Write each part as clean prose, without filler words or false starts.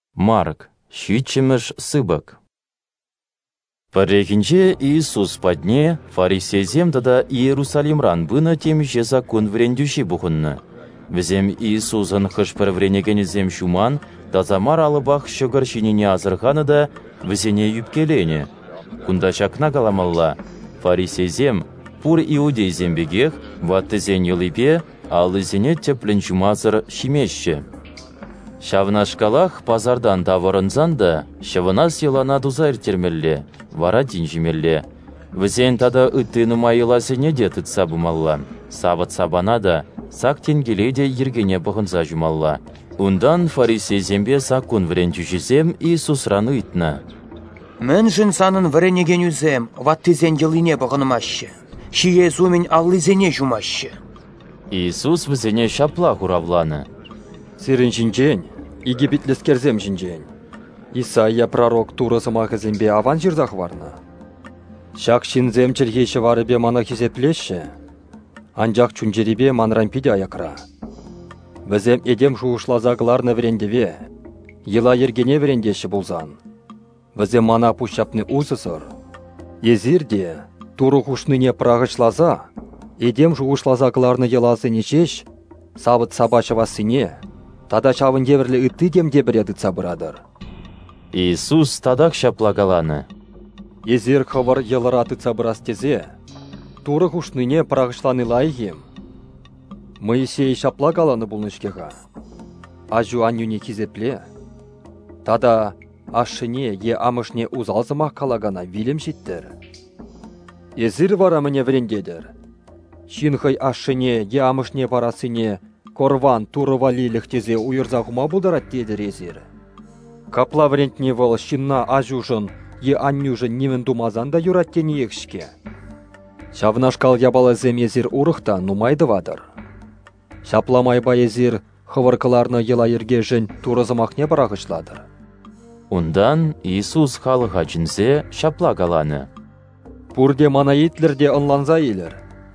Марк, шүйтчіміш сыбык. Парекінче Иисус падне фарисезем да Иерусалимран бына темеше закон врендюші бұхынны. Візем Иисусын хыш бір вренегенізем шуман, тазамар алыбақ шығыр шинене азырғаны да візене юпкелене. Кунда шакна каламалла, фарисезем пур иудейзем бегех, ваттызен юлипе, алызене теплін шумазыр шимешші. Шавнашкалах пазардан тавырынзан да, шавынас елана дузайр термелле, вара динжимелле. Візен тада үттіні майыласыне де тұтса бұмалла. Сабыт сабана да, сақ тенгелей де ергене бұғынза жұмалла. Ундан фарисезембе сақын врен түшізем Иисус раны үтіна. Мен жынсанын вренеген үзем, ваттызен еліне бұғынымашы. Шиезу мен аллызене жұмашы. Иисус візене шапла құравланы. Сирин жинжен, египетлескерзем жинжен. Исайя пророк турысымақ зембе аван жирзақ варна. Шақ шинзем чергейші варыбе мана хесеплеші. Анжақ чунжеребе манрампиде аякра. Візем едем жуышлазағыларны верендеве. Ела ергене верендеші болзан. Візем мана пұшапны ұзысыр. Езірде, туры хушныне прағышлаза, едем жуышлазағыларны еласы нешеш, сабыт сабачывасыне, тада шавын деверлі үтті демде біреді цабырадыр. Иисус тадақ шаплагаланы. Езір хывыр елыраты цабырас тезе, туры хушныне прағышланы лайгем. Моисей шаплагаланы бұлнышкеға. Ажу анюне кизепле. Тада ашыне е амышне узалзымақ калагана вилім жеттір. Езір вара мне врендедір. Шинхай ашыне е амышне парасыне корван турывалилік тезе уйырзағыма бұлдарат дедір езір. Капла врендне выл шинна ажужын е аннюжын немін думазан да юраттені екшке. Шавнашкал ябалы зем езір урықта нумайды вадыр. Шапламай ба езір хывыркыларны ела ергежін турызымақне барағышладыр. Ундан Иисус халыға жінзе шаплагаланы. Пурде мана етлерде ынланза елір.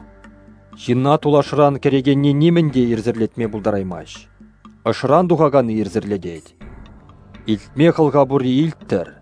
Жинна тулашыран керегенне немінде ерзірлетме бұлдараймаш. Ашыран дұғағаны ерзірледет. Илтме қылға бұры илттір.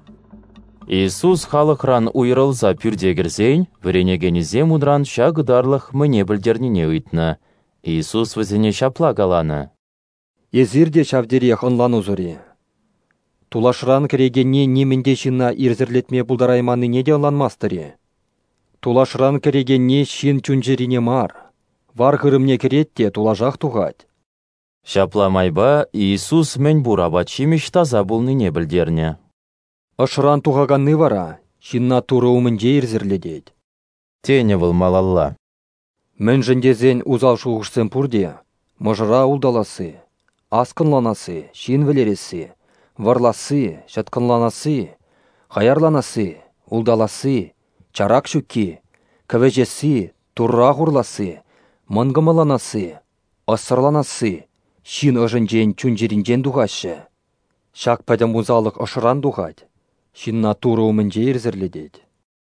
Иисус халықран уйрылза пүрдегірзен, вренегенізем ұнран шағыдарлық мне білдерніне үйтіні. Иисус візіне шаплагаланы. Езірде шавдерех ынлану зұре. Тулашыран керегенне немінде жинна ерзірлетме бұлдарайманы неде ынланмастыре. Тулашыран керегенне шин чүнжерине мар. Вар кырымне керетте тулажақ туғад. Шапламайба Иисус мен бурабат шимеш таза бұлныне білдерне. Ашыран туғаганны вара, шинна туры умынже ерзірледет. Тене выл малалла. Мен жіндезен узал шуғышсен пурде, мұжыра улдаласы, аскынланасы, шин вілересі, варласы, шаткынланасы, хаярланасы, улдаласы, чарак шүкки, көвежесі, турра ғурласы, мыңгымыланасы, асырланасы, шин ұжынжен чүнжерінжен дұғашы. Шак пәдім ұзалық ұшыран дұғад, шинна туры умынже ерзірледет.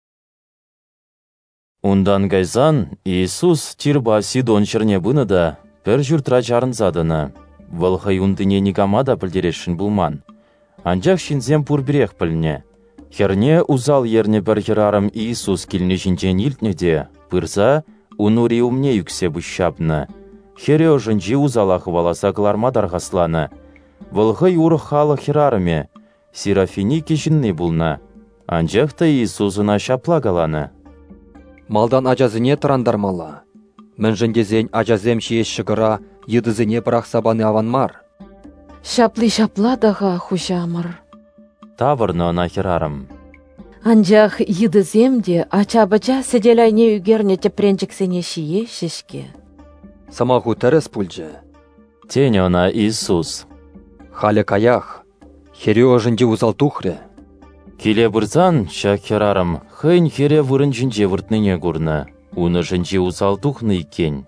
Ундан гайзан Иисус тирба Сидон черне бұны да пір жүртра жарынзадыны. Вылхай ундыне никамада пілдерешін бұлман. Анжақ шинзем пұрбірех піліне. Херне узал ерне бір херарым Иисус келіне жінжен илтнеде, пырза унури умне юксе бұшшапны. Хере ожынжи узалақы валаса қыларма дарғасланы. Вылхай урық халы херарыме, Серафини кешінне бұлна. Анжақта Иисусына шаплагаланы. Малдан ажазыне тұрандармала. Мен жіндезен ажазем шиеш шығыра, едізіне бірақ сабаны аванмар. Шапла даға хұжамыр. Тавырны она херарым. Анжақ едіземде ача-бача седелайне үгерне тепренчіксене шие шешке. Самағу тәріс пүлжі. Тене она Иисус. Халі каях, хере ожынжы узал тухры. Келе бұрзан, шак херарым, хын хере вырын жінже вұртныне көрні. Уны жінже узал тухны икен.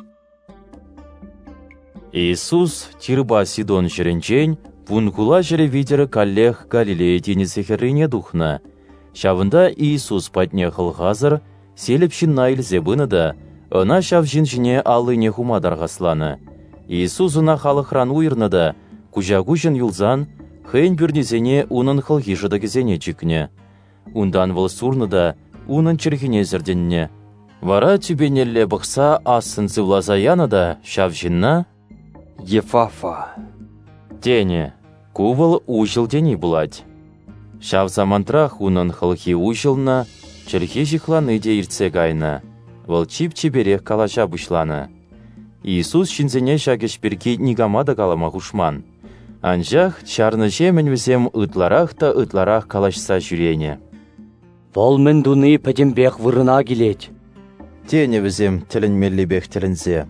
Иисус тирба Сидон жерінжен, пункула жере видері каллех Галилея денесі херрине духна. Шавында Иисус патне қылғазыр, селіп шинна илзе бұны да, ына шав жінжіне алыне хумадар ғасланы. Иисус ұна халықран уйырны да, кужагу жын юлзан, Хейн бүрнезене унын хылхишыда кезене чикне. Ундан выл сурныда унын чырхине зірденне. Вара тюбенелле бұқса асын зывлазаяны да шавжинна. Ефафа. Тене, кувыл ужыл дени булать. Шав замантрах унын хылхи ужылна, чырхи жихланы де ирце гайна. Выл чип-чиберех калаша бұшланы. Иисус шинзене шагешперки нигамада калама хушман. Анжах чарны жемен візем ытларах та ытларах калашса жүрене. Вол мен дуны пәдембек вырына келет. Тене візем тілін меллебек тілінзе.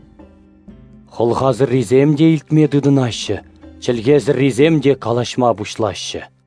Хыл хазыр ризем де илтмедудын ашы, чілгезір ризем де калашма бұшлашы.